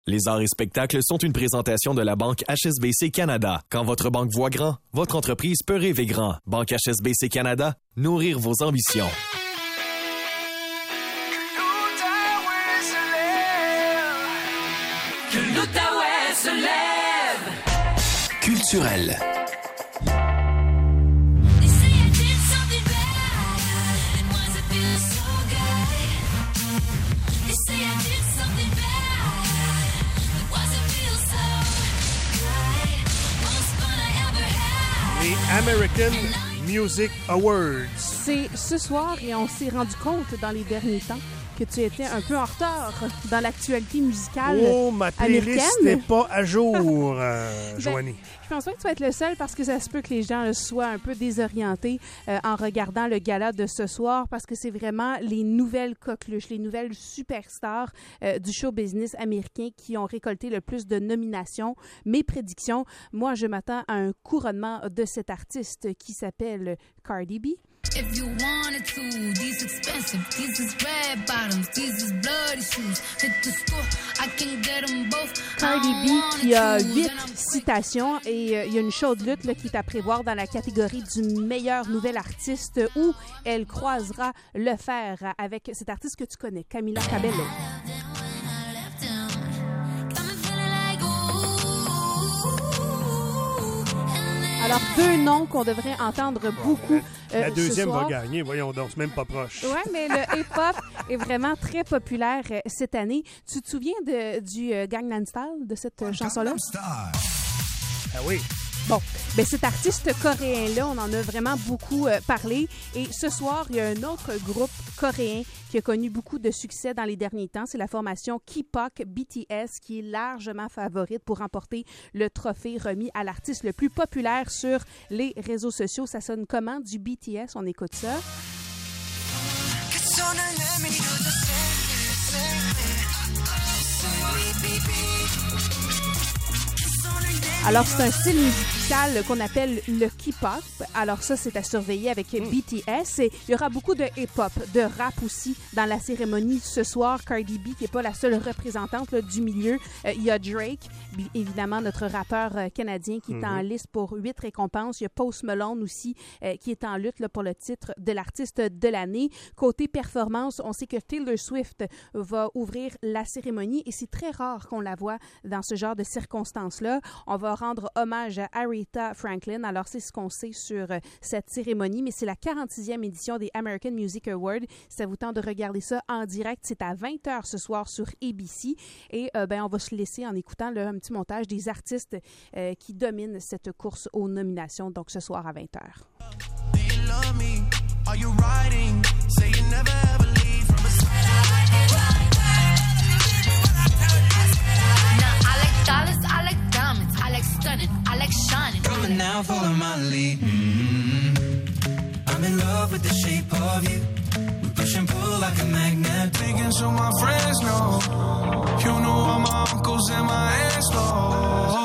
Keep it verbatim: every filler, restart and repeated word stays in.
Les arts et spectacles sont une présentation de la Banque H S B C Canada. Quand votre banque voit grand, votre entreprise peut rêver grand. Banque H S B C Canada, nourrir vos ambitions. Que l'Outaouais se lève. Culturel. Les American Music Awards. C'est ce soir et on s'est rendu compte dans les derniers temps que tu étais un peu en retard dans l'actualité musicale Oh, ma playlist n'est pas à jour, euh, Joanie. Ben, je pense pas que tu vas être le seul parce que ça se peut que les gens là, soient un peu désorientés euh, en regardant le gala de ce soir parce que c'est vraiment les nouvelles coqueluches, les nouvelles superstars euh, du show business américain qui ont récolté le plus de nominations. Mes prédictions, moi, je m'attends à un couronnement de cet artiste qui s'appelle Cardi B. If you wanted to, these expensive, these is red bottoms, these is bloody shoes. Hit the store, I can get them both. Cardi B qui a huit citations et euh, il y a une chaude lutte là, qui est à prévoir dans la catégorie du meilleur nouvel artiste où elle croisera le fer avec cet artiste que tu connais, Camila Cabello. Alors, deux noms qu'on devrait entendre beaucoup euh, La deuxième ce soir. va gagner, voyons donc, c'est même pas proche. Oui, mais le hip-hop est vraiment très populaire euh, cette année. Tu te souviens de, du euh, Gangnam Style, de cette euh, chanson-là? Ah oui. Bon, ben cet artiste coréen-là, on en a vraiment beaucoup euh, parlé. Et ce soir, il y a un autre groupe coréen qui a connu beaucoup de succès dans les derniers temps. C'est la formation K-pop B T S qui est largement favorite pour remporter le trophée remis à l'artiste le plus populaire sur les réseaux sociaux. Ça sonne comment du B T S? On écoute ça. Alors, c'est un style musical qu'on appelle le K-pop. Alors ça, c'est à surveiller avec mm. B T S. Et il y aura beaucoup de hip-hop, de rap aussi dans la cérémonie ce soir. Cardi B, qui n'est pas la seule représentante là, du milieu. Euh, il y a Drake, évidemment, notre rappeur euh, canadien qui mm-hmm. est en liste pour huit récompenses. Il y a Post Malone aussi euh, qui est en lutte là, pour le titre de l'artiste de l'année. Côté performance, on sait que Taylor Swift va ouvrir la cérémonie et c'est très rare qu'on la voit dans ce genre de circonstances-là. On va rendre hommage à Aretha Franklin. Alors, c'est ce qu'on sait sur euh, cette cérémonie, mais c'est la quarante-sixième édition des American Music Awards. Si ça vous tente de regarder ça en direct, c'est à vingt heures ce soir sur A B C. Et euh, ben, on va se laisser en écoutant là, un petit montage des artistes euh, qui dominent cette course aux nominations, donc ce soir à vingt heures. I like diamonds, I like stunning, I like shining. Coming now, follow my lead. Mm-hmm. I'm in love with the shape of you. We push and pull like a magnet. Thinking so my friends know. You know all my uncles and my aunts know.